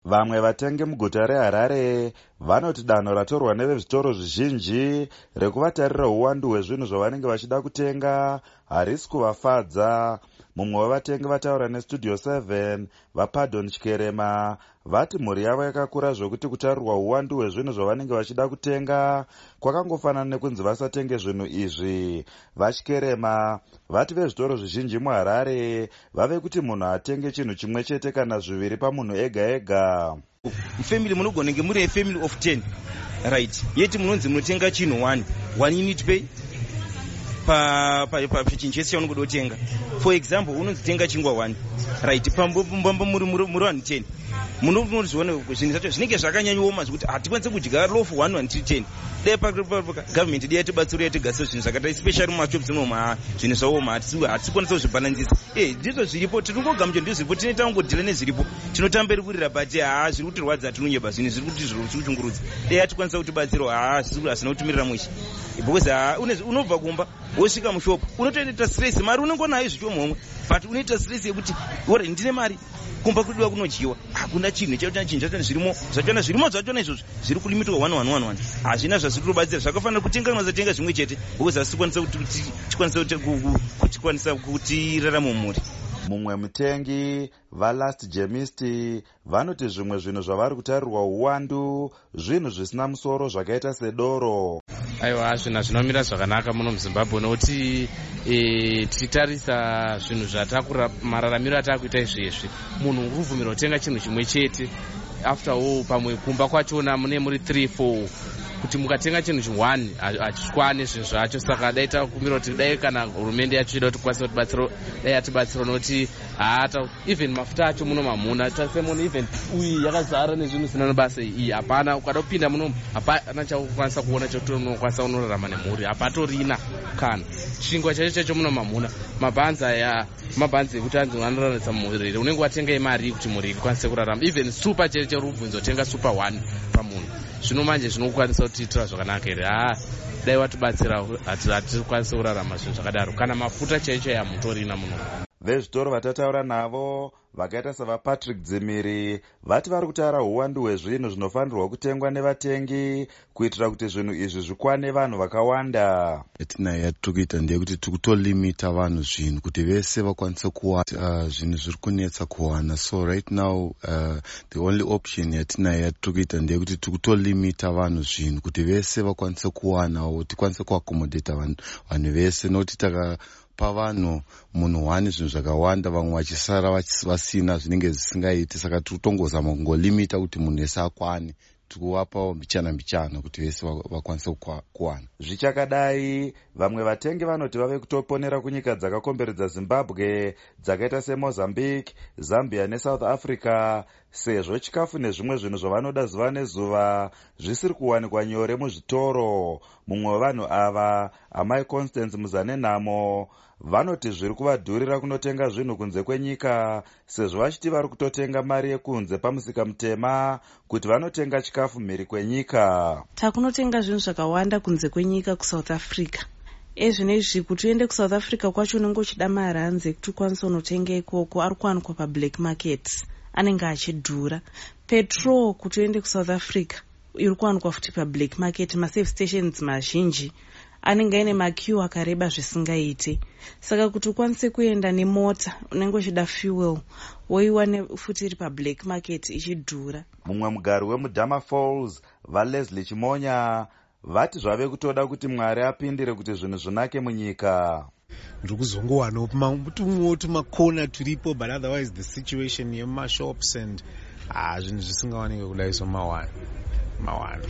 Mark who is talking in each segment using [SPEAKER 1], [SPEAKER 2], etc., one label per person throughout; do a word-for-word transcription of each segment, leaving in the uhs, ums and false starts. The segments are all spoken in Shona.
[SPEAKER 1] Vamwe vatengi muguta reHarare vanoti danho ratorwa nevezvitoro zvizhinji rekuvatarira uwandu hwezvinhu zvavanenge vachida kutenga harisi kuvafadza. Mumwe wevatengi vataura nestudio seven, vaPardon Chikerema, vati mhuri yavo yakakura zvokuti kutarirwa uwandu hwezvinhu zvavanenge vachida kutenga kwakangofanana nekunzi vasatenge zvinhu izvi. VaChikerema vati vezvitoro zvizhinji muHarare vave kuti munhu atenge chinhu chimwe chete kana zviviri pamunhu ega ega.
[SPEAKER 2] Family munogona kunge muri family of ten, right? Yeti munonzi munotenga chinhu one, one unit pay pa pa pa chinhu chese chaunongoda kutenga. For example, unonzi tenga chingwa one, right? Pambo pambo muri muri one ten. Munozviona zvinhu zvacho zvinenge zvakanyanyooma zvekuti hatikwanisi kudya loaf one one three ten. Dai pa government dai yatibatsira yatigasa zvinhu zvakadai especially mumashops nomuma zvinhu zvaoma hatikwanisa kuzvibhalansisa. Eh, ndizvo zviripo, tiringogamucho ndizvo zviripo, tinoita kungodhila nezviripo, tinotamberi kurira but haa zviri kutirwadza tinonyeba zvinhu zviri kuti zviri kuchungurudza. Dai yatikwanisa kutibatsira haa hasina kutumirira mwisha. Because haa unobva kumba wosvika mushopu unotoita stress, mari unongonayo zvichomwe but unoita stress yekuti ore ndine mari kumba kudiwa kunodyiwa hakuna chinhu chacho chinhu chacho zvirimo zvachona zvirimo zvachona izvozvo zviri kulimitwa one one one one hazvina zvazviri kubatsira. Zvakafanira kutenga mazotenga zvimwe chete because hasikwanisa kuti tikwanisa kuti raramo mhuri.
[SPEAKER 1] Mumwe mutengi vaLast Gemist vanoti zvimwe zvinhu zvavari kutarirwa uwandu zvinhu zvisina musoro zvakaita sedoro.
[SPEAKER 3] Aiwa, zvinhu zvinomira zvakanaka muno muZimbabwe nokuti e, tichitarisa zvinhu zvatakura mararamiro atakuita izvezvi munhu uri kubvumirwa kutenga chinhu chimwe chete. After all pamwe kumba kwachona mune muri three four kuti mukatenga chinhu chiwani hachikwane zvinhu zvacho. Saka dai takumbira kuti dai kana hurumende yacho ida kuti kwanisa kutibatsira dai yatibatsira nokuti haata even mafuta acho muno mamuna tasemona even uyi yakazara nezvinhu zvisina nebasa iyi hapana. Ukada kupinda muno hapana chakukwanisa kuona chotonokwanisa kunorarama nemhuri hapatorina kana chingwa chacho chacho muno mamuna. Mabhanzi aya mabhanzi ekuti anzi anoraramisa mhuri unenge watenga imari kuti mhuri ikwanise kurarama. Even super chete cheri kubvunza kutenga super one pamunhu zvino manje zvinokwanisa kutiitira zvakanaka here. Ha dai watibatsira hatikwanisi kurarama zvinhu zvakadaro kana mafuta chaicho yamutorina muno.
[SPEAKER 1] Vezvitoro vatataura navo vakaita savaPatrick Dzimiri vati vari kutaura uwandu hwezvinhu zvinofanirwa kutengwa nevatengi kuitira kuti zvinhu izvi zvikwane vanhu vakawanda.
[SPEAKER 4] Yatinayo yatiri kuita ndeyekuti tiri kutolimita vanhu zvinhu kuti vese vakwanise kuwana. Uh, zvinhu zviri kunetsa kuwana, so right now uh, the only option yatinayo yatiri kuita ndeyekuti tiri kutolimita vanhu zvinhu kuti vese vakwanise kuwana, tikwanise kuakomodeta vanhu vese nokuti taka pavanhu munhu wani zvinhu zvakawanda vamwe vachisara vasina zvinenge zvisingaiti. Saka tiri kutongozama kungolimita kuti munhu wese akwane, tikuwapa mbichana mbichana kuti vese vakwanise kuwana.
[SPEAKER 1] Zvichakadai vamwe vatengi vanoti vave kutoponera kunyika dzakakomberedza Zimbabwe dzakaita seMozambique, Zambia neSouth Africa sezvo chikafu nezvimwe zvinhu zvavanoda zuva nezuva zvisiri kuwanikwa nyore muzvitoro. Mumwe wevanhu ava amai Constance Muzanenhamo vanoti zviri kuvadhurira kunotenga zvinhu kunze kwenyika sezvo vachiti vari kutotenga mari yekunze pamusika mutema kuti vanotenga chikafu mhiri kwenyika.
[SPEAKER 5] Takunotenga zvinhu zvakawanda kunze kwenyika kuSouth Africa. Ezvinezvi kuti uende kuSouth Africa kwacho unenge uchida maranzi ekuti ukwanise kunotenga ikoko ari kuwanikwa pablack market anenge achidhura. Petrol kuti uende kuSouth Africa iri kuwanikwa futi pablack market. Masafe stations mazhinji anenge aine maqueue akareba zvisingaite. Saka kuti ukwanise kuenda nemota unenge uchida fuel woiwane futi iri pablack market ichidhura.
[SPEAKER 1] Mumwe mugari wemuDhama Falls vaLeslie Chimonya vati zvave kutoda kuti Mwari apindire kuti zvinhu zvinake munyika.
[SPEAKER 6] Ndiri kuzongowanawo tumwewo tumakona turipo, but otherwise the situation yemashops and ah zvinhu zvisingawanike kudai somawani mawani.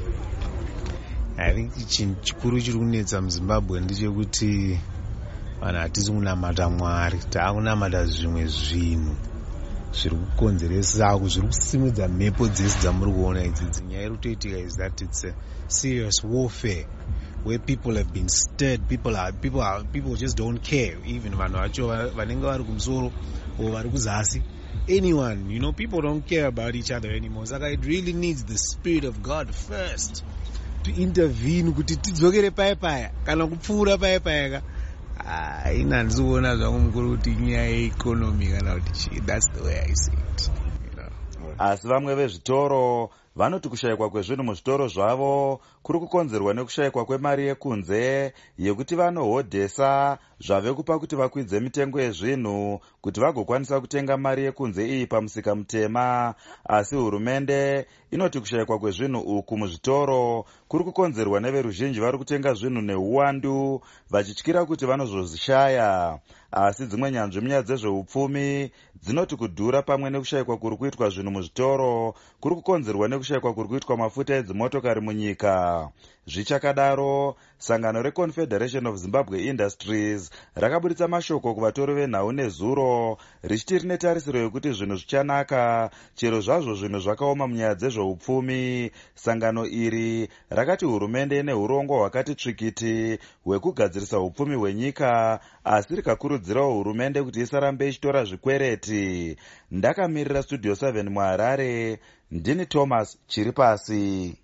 [SPEAKER 6] I think chinhu chikuru chiri kunetsa muZimbabwe ndechekuti vanhu hatisi kunamata Mwari, taakunamata zvimwe zvinhu zviri kukonzeresa zviri kusimudza mhepo dzese dzamuri kuona idzi. Nyaya iri kutoitika is that it's a serious warfare where people have been stirred. People are people are people just don't care. Even vanhu vacho vanenge vari kumusoro or vari kuzasi, anyone, you know, people don't care about each other anymore. Saka it really needs the Spirit of God first to intervene kuti tidzokere paya paya kana kupfuura paya paya. Ah, ina handisi kuona zvangu mukuru kuti nyaya yeeconomy kana kuti chii. That's the way I see it, you know.
[SPEAKER 1] asi vamwe vezvitoro vanoti kushayikwa kwezvinhu muzvitoro zvavo kuri kukonzerwa nekushayikwa kwemari yekunze yekuti vanohodhesa zvave kupa kuti vakwidze mitengo yezvinhu kuti vagokwanisa kutenga mari yekunze iyi pamusika mutema. Asi hurumende inoti kushayikwa kwezvinhu uku muzvitoro kuri kukonzerwa neveruzhinji vari kutenga zvinhu neuwandu vachityira kuti vanozozvishaya. Asi dzimwe nyanzvi munyaya dzezveupfumi dzinoti kudhura pamwe nekushayikwa kuri kuitwa zvinhu muzvitoro kuri kukonzerwa nekushayikwa kuri kuitwa mafuta edzimotokari munyika. Zvichakadaro, sangano reConfederation of Zimbabwe Industries rakaburitsa mashoko kuvatori venhau nezuro richiti rine tarisiro yekuti zvinhu zvichanaka chero zvazvo zvinhu zvakaoma munyaya dzezveupfumi. Sangano iri rakati hurumende ine urongo hwakati tsvikiti hwekugadzirisa upfumi hwenyika, asi rikakurudzirawo hurumende kuti isarambe ichitora zvikwereti. Ndakamirira Studio seven muHarare, ndini Thomas Chiripasi.